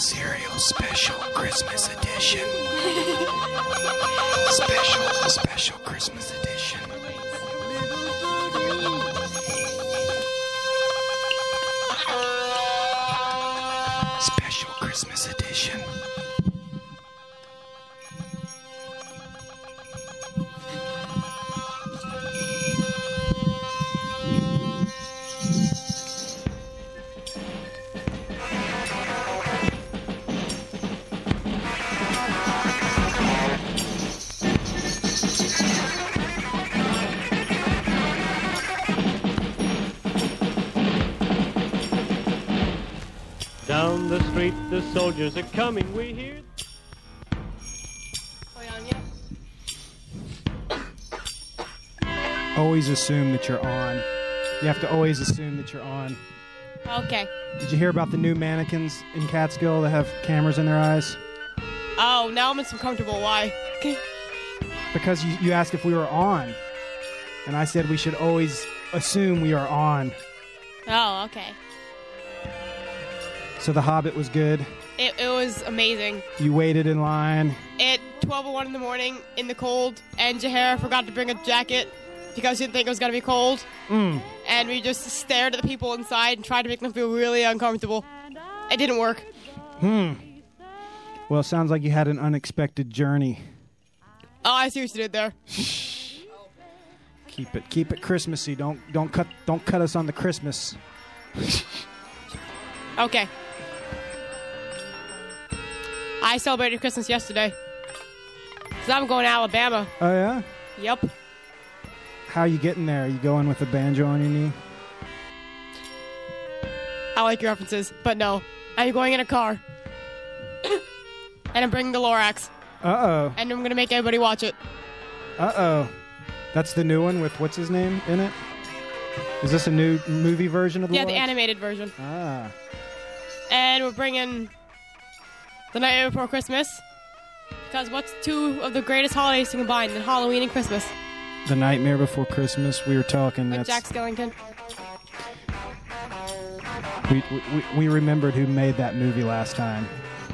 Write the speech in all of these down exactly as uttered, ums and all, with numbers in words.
Cereal Special Christmas Edition. Special, special Christmas Edition. Special Christmas Edition. Down the street, the soldiers are coming, we hear. Always assume that you're on. You have to always assume that you're on. Okay. Did you hear about the new mannequins in Catskill that have cameras in their eyes? Oh, now I'm uncomfortable. Why? Because you, you asked if we were on. And I said we should always assume we are on. Oh, okay. So The Hobbit was good. It, it was amazing. You waited in line. At twelve oh one in the morning, in the cold, and Jahara forgot to bring a jacket because she didn't think it was going to be cold. Mm. And we just stared at the people inside and tried to make them feel really uncomfortable. It didn't work. Hmm. Well, it sounds like you had an unexpected journey. Oh, I see what you did there. Keep it, keep it Christmassy. Don't, don't cut, don't cut us on the Christmas. Okay. I celebrated Christmas yesterday. Because I'm going to Alabama. Oh, yeah? Yep. How are you getting there? Are you going with a banjo on your knee? I like your references, but no. I'm going in a car. And I'm bringing the Lorax. Uh-oh. And I'm going to make everybody watch it. Uh-oh. That's the new one with what's his name in it? Is this a new movie version of the Yeah, the Lorax? animated version. Ah. And we're bringing The Night Before Christmas. Because what's two of the greatest holidays to combine than Halloween and Christmas? The Nightmare Before Christmas. We were talking. With That's, Jack Skellington. we, we we remembered who made that movie last time.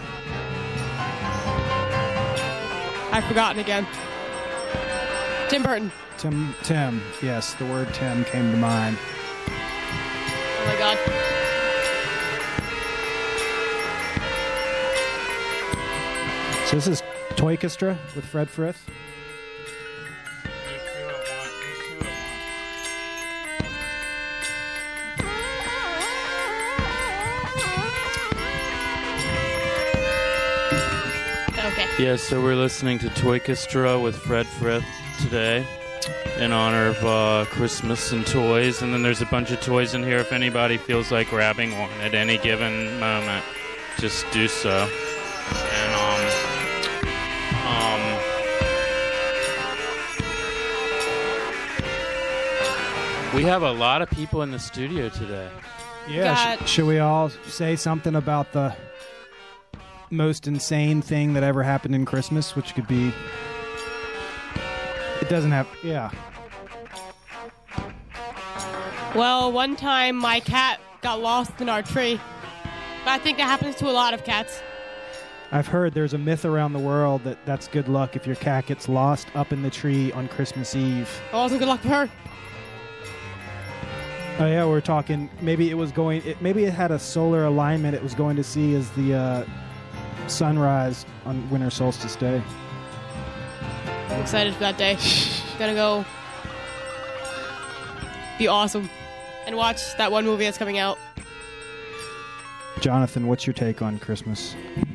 I've forgotten again. Tim Burton. Tim. Tim. Yes, the word Tim came to mind. Oh my god. So this is Toykestra with Fred Frith. Okay. Yeah, so we're listening to Toykestra with Fred Frith today in honor of uh, Christmas and toys. And then there's a bunch of toys in here if anybody feels like grabbing one at any given moment. Just do so. And, um, um, we have a lot of people in the studio today. Yeah, sh- should we all say something about the most insane thing that ever happened in Christmas, which could be... It doesn't have... Yeah. Well, one time my cat got lost in our tree. But I think that happens to a lot of cats. I've heard there's a myth around the world that that's good luck if your cat gets lost up in the tree on Christmas Eve. It wasn't good luck for her. Oh yeah, we're talking. Maybe it was going. It, maybe it had a solar alignment. It was going to see as the uh, sunrise on winter solstice day. I'm excited for that day. Gonna go be awesome and watch that one movie that's coming out. Jonathan, what's your take on Christmas?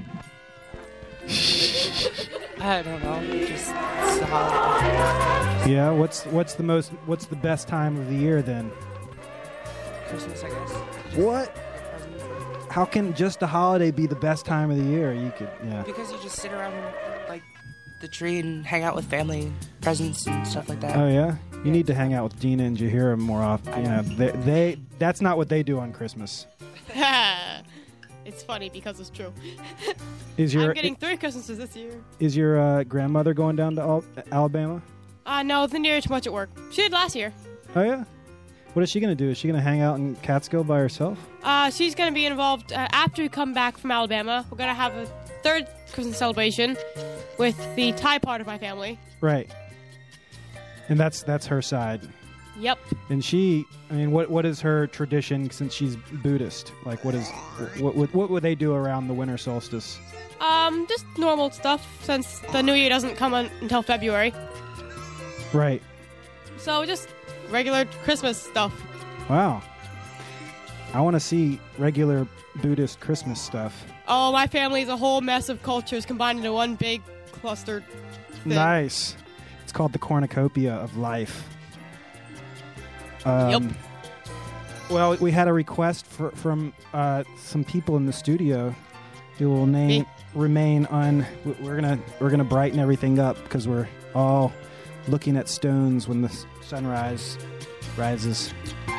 I don't know. Just it's the holiday. Yeah, what's what's the most what's the best time of the year then? Christmas, I guess. What? How can just a holiday be the best time of the year? You could, yeah. Because you just sit around like the tree and hang out with family, presents and stuff like that. Oh yeah, you need to hang out with Dina and Jahira more often. You know, they, they that's not what they do on Christmas. It's funny because it's true. Is your I'm getting three Christmases this year. Is your uh, grandmother going down to Al- Alabama? Uh, no, the near too much at work. She did last year. Oh yeah. What is she going to do? Is she going to hang out in Catskill by herself? Uh, she's going to be involved uh, after we come back from Alabama. We're going to have a third Christmas celebration with the Thai part of my family. Right. And that's that's her side. Yep. And she, I mean, what what is her tradition since she's Buddhist? Like, what is what what, what would they do around the winter solstice? Um, just normal stuff since the New Year doesn't come on until February. Right. So just regular Christmas stuff. Wow. I want to see regular Buddhist Christmas stuff. Oh, my family's a whole mess of cultures combined into one big clustered thing. Nice. It's called the cornucopia of life. Um, Yep. Well, we had a request for, from uh, some people in the studio who will name Me? remain on. We're gonna we're gonna brighten everything up because we're all looking at stones when the s- sunrise rises.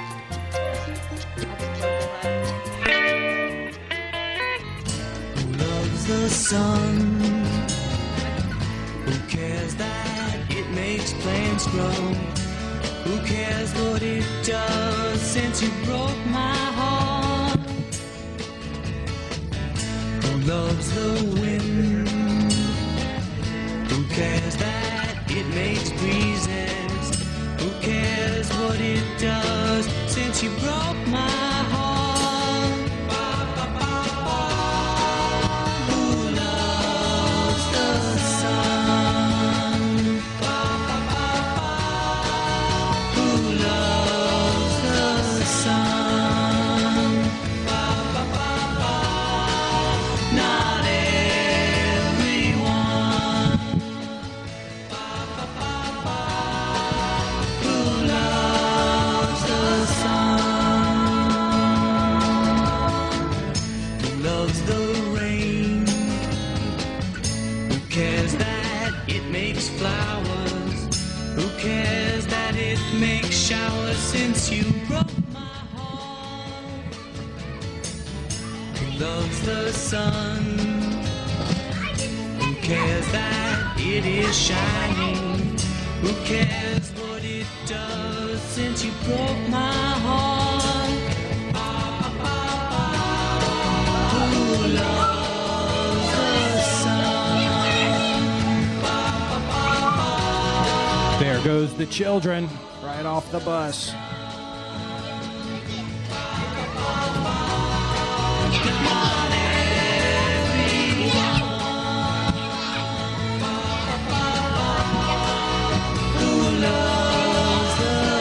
Who loves the sun? Who cares that it makes plants grow? Who cares what it does since you broke my heart? Who loves the wind? Who cares that it makes breezes? Who cares what it does since you broke my heart? Who loves the sun? Who loves the sun? Not everyone. Who loves the sun? Who loves the rain? Who cares that it makes flowers? Who cares that it makes showers since you broke my heart? Who loves the sun? Who cares that it is shining? Who cares what it does since you broke my heart? Who loves the sun? There goes the children right off the bus. Who loves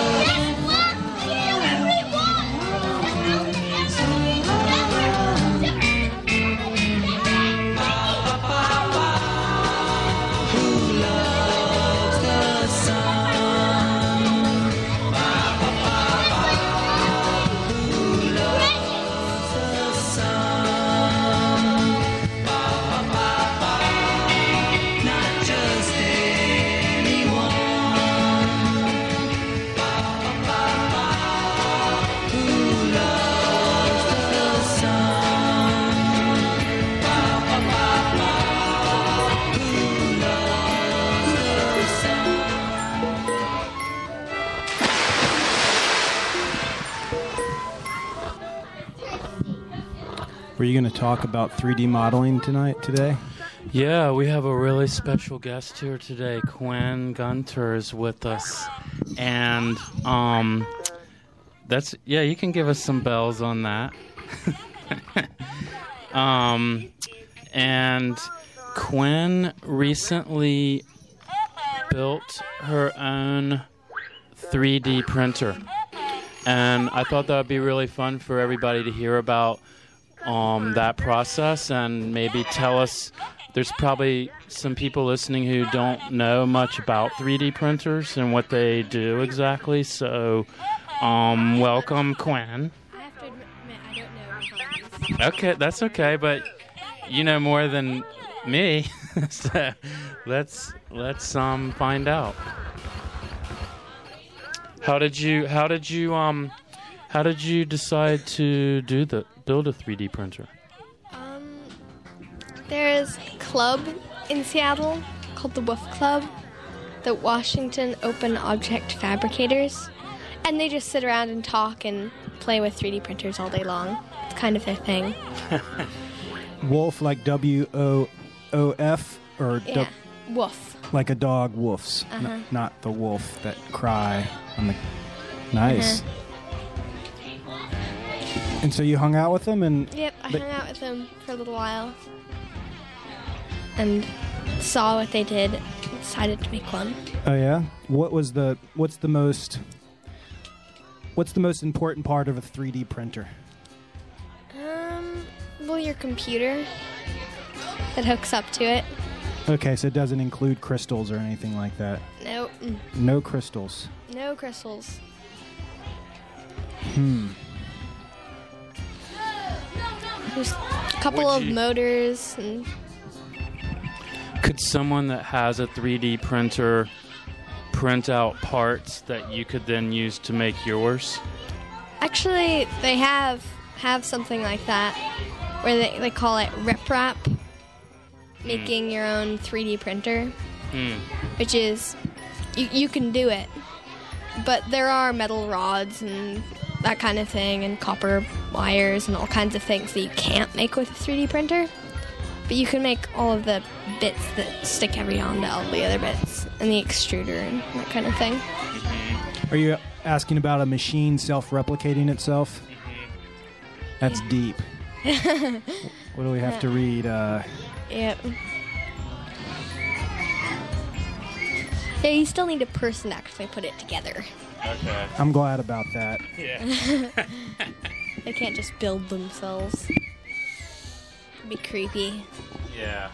Who loves the sun? Who loves the sun? Not just anyone. Who loves the sun? Who loves the sun? Were you going to talk about three D modeling tonight, today? Yeah, we have a really special guest here today. Quinn Gunter is with us, and um, that's yeah. You can give us some bells on that. um, and Quinn recently built her own three D printer, and I thought that would be really fun for everybody to hear about um, that process and maybe tell us. There's probably some people listening who don't know much about three D printers and what they do exactly. So, um, welcome, Quinn. I have to admit, I don't know how to use Okay, that's okay, but you know more than me. So let's let's um find out. How did you how did you um how did you decide to do the build a three D printer? Um, there's a club in Seattle called the W O F Club, the Washington Open Object Fabricators, And they just sit around and talk and play with three D printers all day long. It's kind of their thing. Wolf like W O O F or du- Yeah. Woof. like a dog woofs, N- Uh-huh. not the wolf that cry on the. Nice. Uh-huh. And so you hung out with them, and Yep, I But- hung out with them for a little while. And saw what they did and decided to make one. oh yeah, what was the what's the most what's the most important part of a three D printer? Um, well, your computer that hooks up to it. Okay, so it doesn't include crystals or anything like that. No, mm, No crystals. no crystals. Hmm. There's a couple Would of you- motors and Could someone that has a three D printer print out parts that you could then use to make yours? actually they have have something like that where they, they call it RipRap, making your own three D printer, Hmm. which is you, you can do it, but there are metal rods and that kind of thing and copper wires and all kinds of things that you can't make with a three D printer, but you can make all of the bits that stick every onto all the other bits and the extruder and that kind of thing. Are you asking about a machine self-replicating itself? That's deep. What do we have to read? Uh, Yep. Yeah, you still need a person to actually put it together. Okay. I'm glad about that. Yeah. They can't just build themselves. It'd be creepy. Yeah.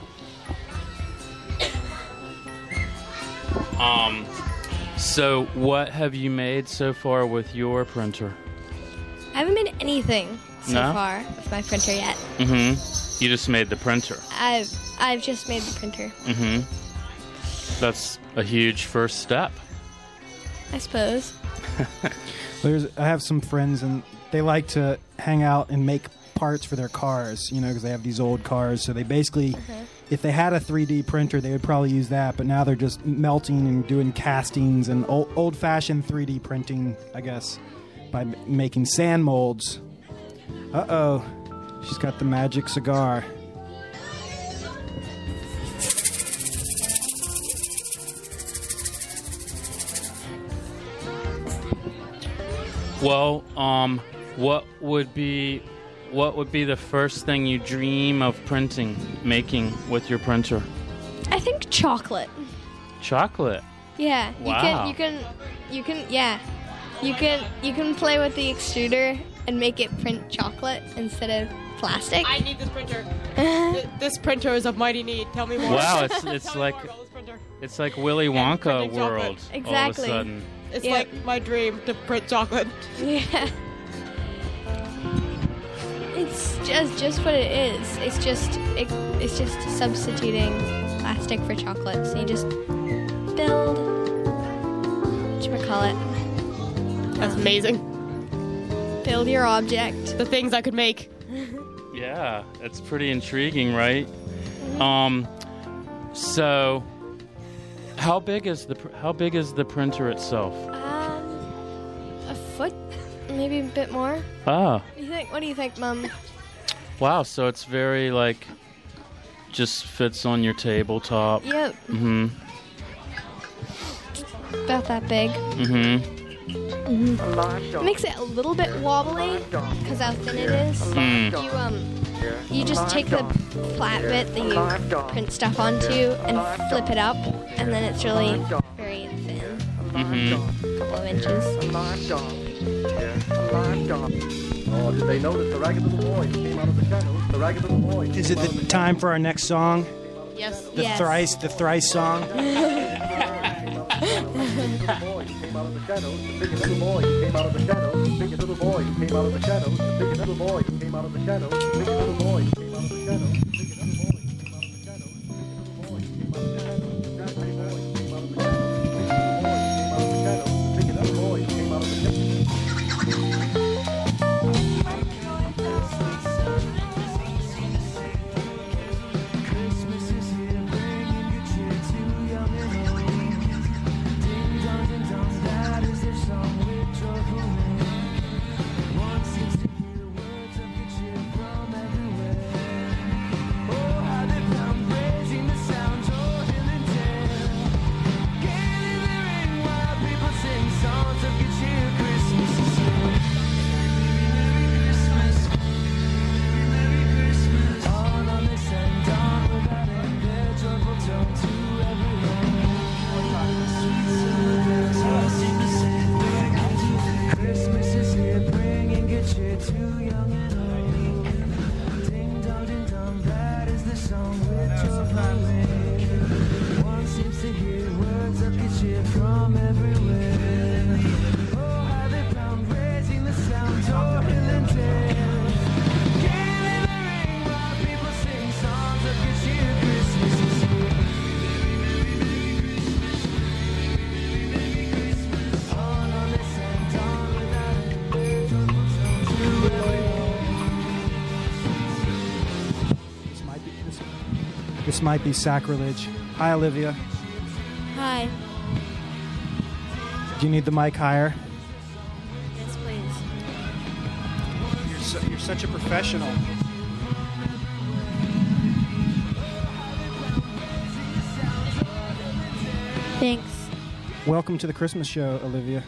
Um. So, what have you made so far with your printer? I haven't made anything so No? far with my printer yet. Mm-hmm. You just made the printer. I've I've just made the printer, Mm-hmm. That's a huge first step. I suppose. There's, I have some friends, and they like to hang out and make parts for their cars, you know, because they have these old cars. So they basically, if they had a three D printer, they would probably use that. But now they're just melting and doing castings and old, old-fashioned three D printing, I guess, by m- making sand molds. Uh-oh. She's got the magic cigar. Well, um, what would be, what would be the first thing you dream of printing, making with your printer? I think chocolate. Chocolate. Yeah, Wow. you can you can you can yeah. You can you can play with the extruder and make it print chocolate instead of plastic. I need this printer. Th- this printer is of mighty need. Tell me more. Wow, it's it's Tell me like more about this printer. it's like Willy And Wonka printing chocolate. world. Exactly. All of a sudden. It's Yep. like my dream to print chocolate. Yeah. It's just just what it is. It's just it, it's just substituting plastic for chocolate. So you just build whatchamacallit. That's amazing. Build your object. The things I could make. Yeah, it's pretty intriguing, right? Um, so how big is the pr- how big is the printer itself? Um, a foot, maybe a bit more. Ah, What do you think? What do you think, Mum? wow. So it's very like just fits on your tabletop. Yep, Mm-hmm. about that big. Mm-hmm. Makes it a little bit wobbly because how thin it is. Mm. You um, you just take the flat bit that you print stuff onto and flip it up, and then it's really very thin, Mm-hmm. a couple of inches. Oh, did they notice the ragged little boy came out of the shadows? The ragged little boy. Is it the time for our next song? Yes. The Yes. thrice, the thrice song? Came out of the shadows. The big little boy came out of the shadows. The big little boy came out of the shadows. The big little boy came out of the shadows. The big little boy came out of the shadows. The big little boy came out of the shadows. The big little boy came out of the shadows. The big little boy came out of the shadows. The big little boy came out of the shadows. siren. One seems to hear words of good cheer from everywhere. Oh, how they pound, raising the sound, toiling dead. Can't live a ring while people sing songs of good cheer. Christmas is here. On, on this and on without it. Joyful songs through every This might be this, this might be sacrilege. Hi, Olivia. Hi. Do you need the mic higher? Yes, please. You're, so, you're such a professional. Thanks. Welcome to the Christmas show, Olivia.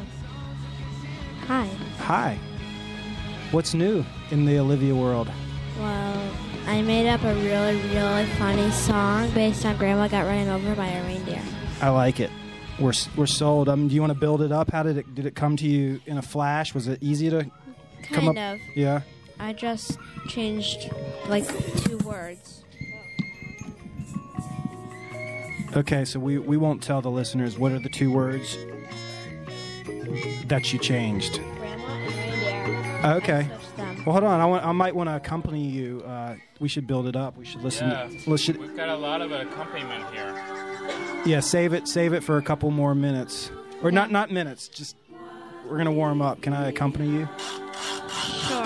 Hi. Hi. What's new in the Olivia world? Well, I made up a really, really funny song based on Grandma got ran over by a reindeer. I like it. We're we're sold. Um, do you want to build it up? How did it did it come to you in a flash? Was it easy to come Kind up? of. Yeah. I just changed like two words. Okay, so we, we won't tell the listeners what are the two words that you changed. Grandma and reindeer. Okay. Switched them. Well, hold on. I want. I might want to accompany you. Uh, we should build it up. We should listen. Yeah. To, let's should, We've got a lot of accompaniment here. yeah. Save it. Save it for a couple more minutes, or not. Not minutes. Just we're gonna warm up. Can I accompany you? Sure.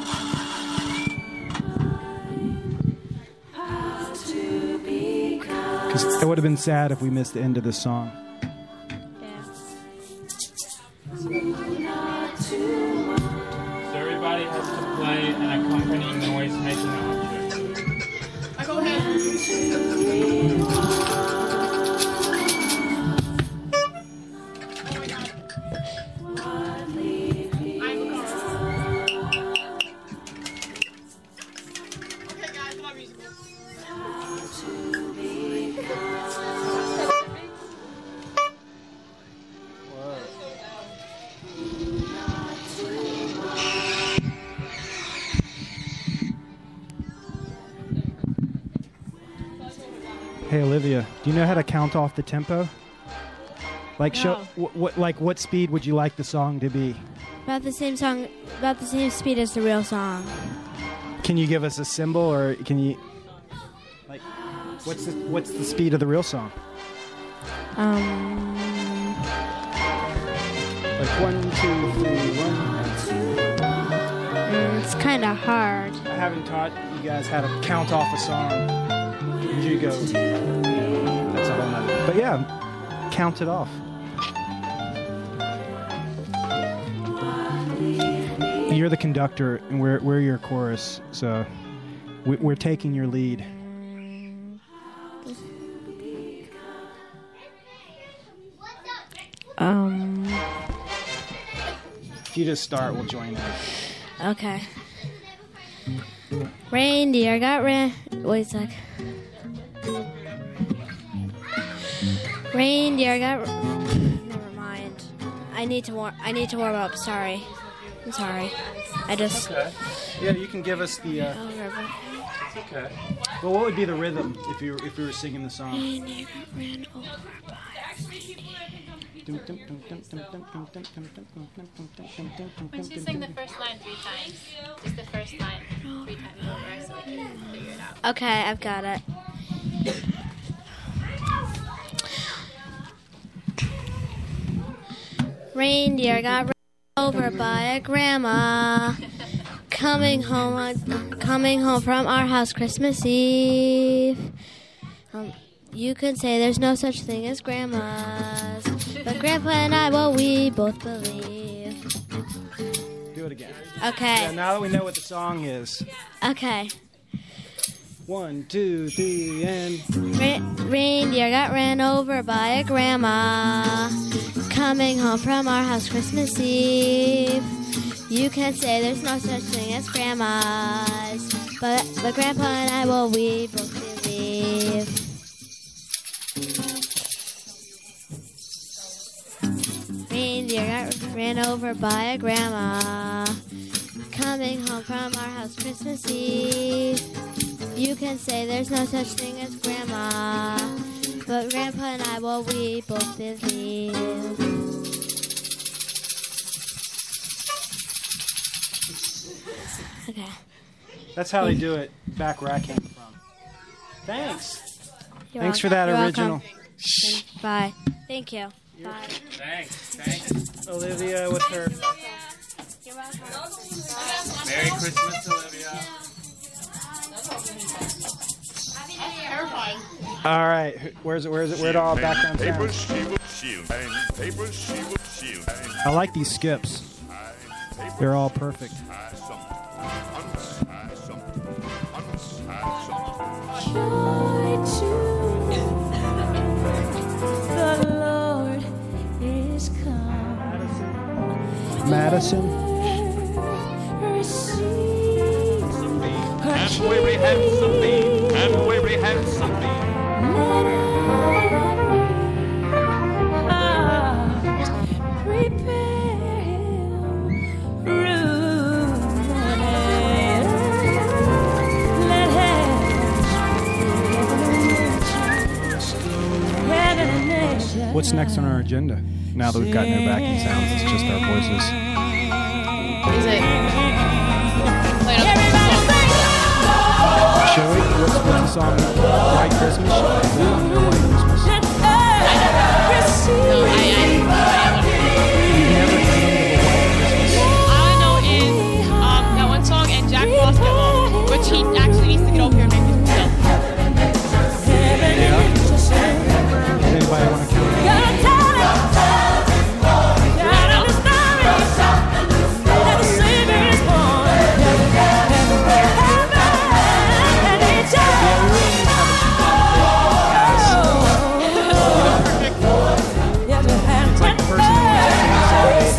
Because it would have been sad if we missed the end of this song. So everybody has to play an accompanying noise-making object. I go ahead. Okay, guys, my musical. Hey Olivia, do you know how to count off the tempo? Like show what, what like what speed would you like the song to be? About the same song, about the same speed as the real song. Can you give us a symbol, or can you like what's the what's the speed of the real song? Um, Like one, two, three, one, two. mm, it's kind of hard. I haven't taught you guys how to count off a song. You go. That's all I know. But yeah, count it off. You're the conductor, and we're we're your chorus, so we, we're taking your lead. Um, If you just start, we'll join in. okay. Reindeer got ran. Wait a sec. Reindeer got. Never mind. I need to warm. I need to warm up. Sorry. I'm sorry. I just. Okay. Yeah, you can give us the. Uh, Oh, river. okay. Well, what would be the rhythm if you if you were singing the song? Reindeer got ran over by a reindeer. Once you sing the first line three times, just the first line three times over so we can figure it out. Okay, I've got it. Reindeer got ran over by a grandma. Coming home, on, coming home from our house Christmas Eve. Um, you can say there's no such thing as grandmas, but Grandpa and I, well, we both believe. Do it again. Okay. Yeah, now that we know what the song is. Okay. One, two, three, and. Re- reindeer got ran over by a grandma. Coming home from our house Christmas Eve. You can say there's no such thing as grandmas, but but Grandpa and I, well, we both believe. Reindeer got ran over by a grandma. Coming home from our house Christmas Eve. You can say there's no such thing as grandma, but grandpa and I, well, we both believe. Okay. That's how they do it back where I came from. Thanks. You're Thanks for welcome. that You're original. welcome. Bye. Thank you. Bye. Thanks. Thanks. Olivia with her. You're welcome. Merry Christmas, Olivia. Terrifying. All right. Where's it? Where's it? Where'd all background sounds? I like these skips. They're all perfect. The Lord is come. Madison. And weary handsome me, and weary handsome me. Prepare him room. Let heaven and nature. What's next on our agenda? Now that we've got no backing sounds, it's just our voices. Is it? Play another Shall we? What's, what's the song? White Christmas? Is that under White Christmas? No, I, I, You've never heard of a White Christmas? all I know is um, that one song and Jack Frost get along, which he actually needs to get over here and make music himself. Does anybody want to count it? It's like the person who's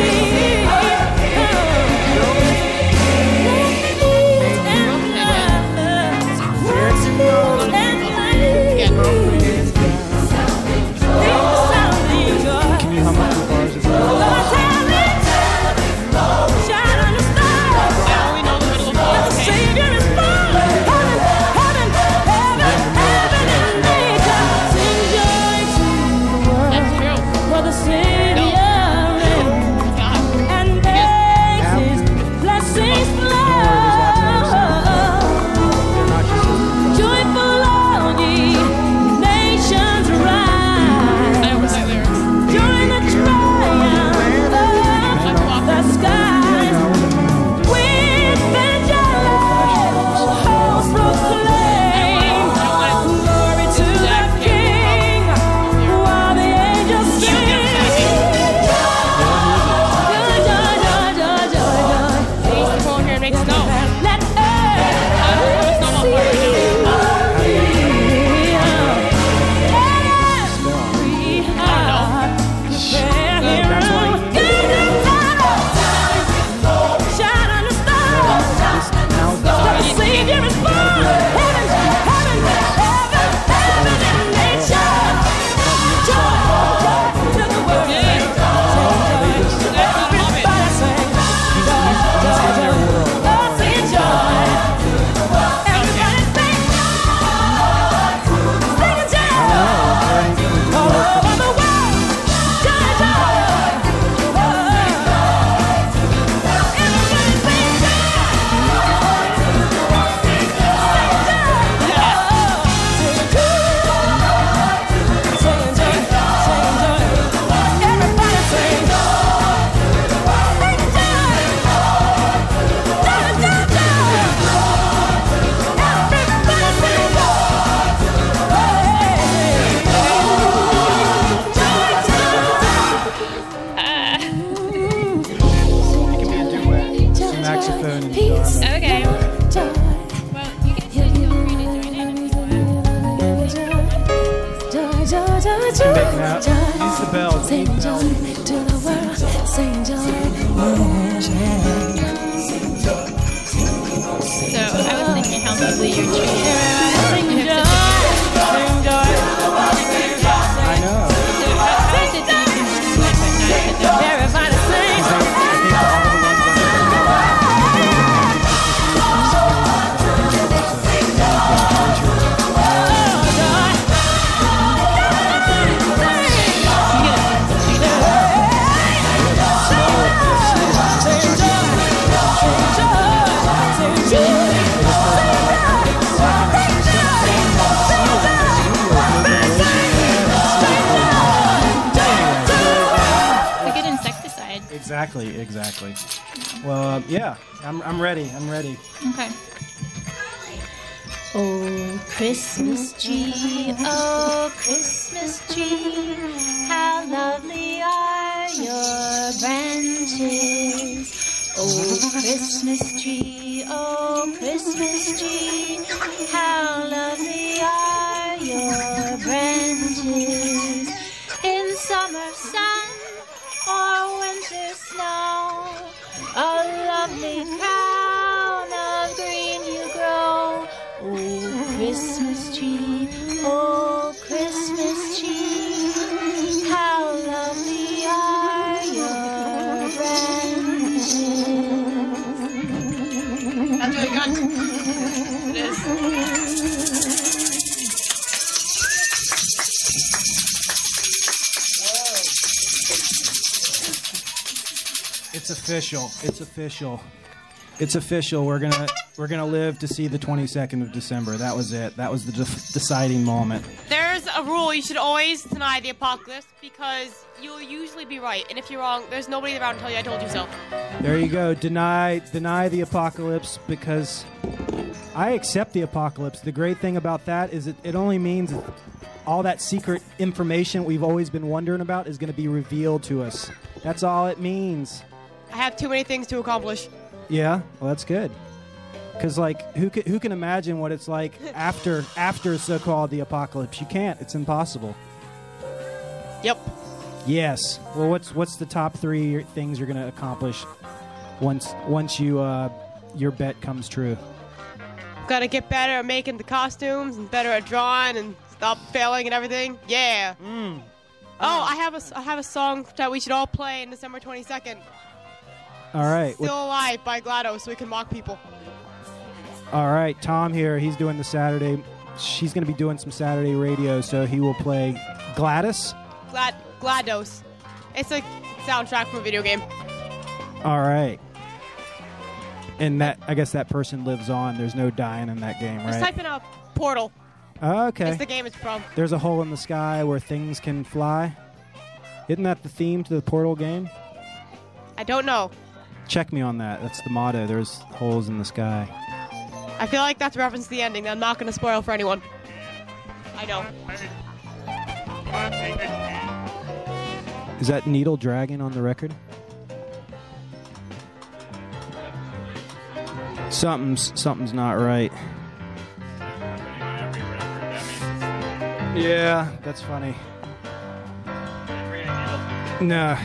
Can you hum up the bars as well? I only know the middle of all the That's true. For the Savior and makes His blessings flow. Joyful all ye nations rise. I was like lyrics. During the triumph of the skies, with angelic hosts proclaim glory to the King, while the angels sing. Joy, joy, joy, joy, joy, joy. He needs to go over here and make snow. Let I don't know the snowball part right now. Savior is born. Heaven, heaven, heaven, heaven and nature. Joy, joy to the world. Everybody sing. Joy, joy, joy. Oh, sing joy. Everybody sing joy. Sing joy. All over the world. Joy, joy. Oh, everybody sing joy. It can be a duet. Saxophone and guitar. Okay. Well, you can say feel free to join in if you want. Make now, use the bells. Use the bells. To the world, sing joy. So I was thinking how lovely your tree is. Sing You have joy. such Sing joy. I know. a- So how, how is it that you can work like that night at the Everybody sing. I think all the ones that exactly, exactly. Well, uh, yeah, I'm, I'm ready. I'm ready. Okay. Oh, Christmas tree, oh, Christmas tree, how lovely are your branches. Oh, Christmas tree, oh, Christmas tree, how lovely are your branches. In summer sun or winter snow, a lovely crown of green you grow. Oh, Christmas tree, oh, Christmas tree, how lovely are your branches. That's really good. It is. It's official. It's official. It's official. We're gonna we're gonna live to see the twenty-second of December. That was it. That was the de- deciding moment. There's a rule: you should always deny the apocalypse because you'll usually be right, and if you're wrong, there's nobody around to tell you I told you so. There you go. Deny deny the apocalypse because I accept the apocalypse. The great thing about that is it, it only means that all that secret information we've always been wondering about is going to be revealed to us. That's all it means. I have too many things to accomplish. Yeah, well, that's good. Because, like, who can, who can imagine what it's like after after so-called the apocalypse? You can't. It's impossible. Yep. Yes. Well, what's what's the top three things you're going to accomplish once once you uh, your bet comes true? Gotta get better at making the costumes and better at drawing and stop failing and everything. Yeah. Mm. Oh, I have a I have a song that we should all play on December twenty-second. All right. Still Alive by GLaDOS, so we can mock people. All right, Tom here. He's doing the Saturday. She's going to be doing some Saturday radio, so he will play Gladys. Glad GLaDOS. It's a soundtrack from a video game. All right. And that I guess that person lives on. There's no dying in that game, Just right? type in a Portal. Okay. It's the game it's from. There's a hole in the sky where things can fly. Isn't that the theme to the Portal game? I don't know. Check me on that. That's the motto. There's holes in the sky. I feel like that's a reference to the ending that I'm not going to spoil for anyone. I know. Is that needle dragging on the record? Something's something's not right. Yeah, that's funny. No.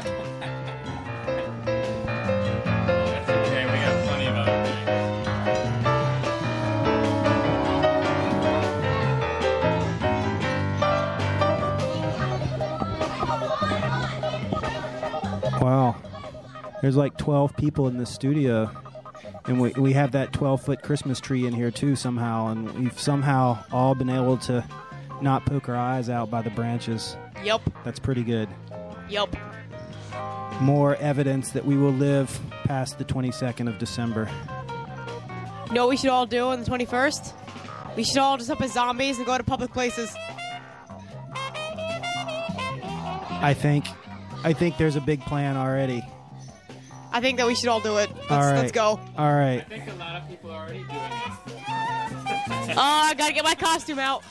Wow. There's like twelve people in this studio. And we, we have that twelve-foot Christmas tree in here, too, somehow. And we've somehow all been able to not poke our eyes out by the branches. Yep. That's pretty good. Yep. More evidence that we will live past the twenty-second of December. You know what we should all do on the twenty-first? We should all dress up as zombies and go to public places. I think I think there's a big plan already. I think that we should all do it. Let's, all right. let's go. All right. I think a lot of people are already doing it. Oh, I gotta get my costume out.